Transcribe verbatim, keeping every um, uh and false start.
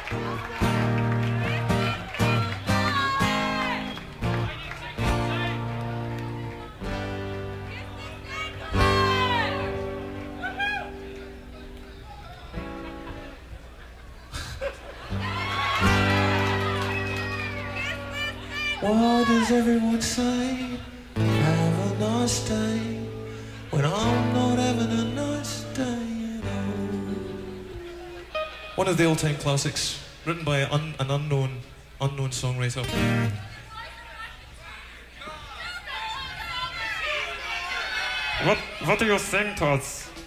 What does everyone say? Have a nice day when I'm not having a nice day at all. One of the all-time classics, written by un an unknown, unknown songwriter. What, what do you think, Tots?